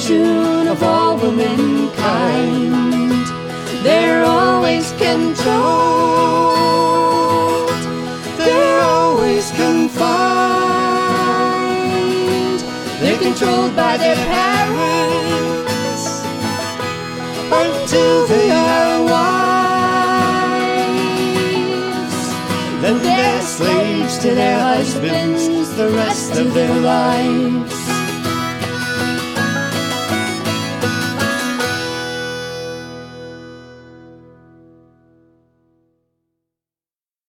fortune of all womankind. They're always controlled, they're always confined. They're controlled by their parents until they are wives. Then they're slaves to their husbands the rest of their lives.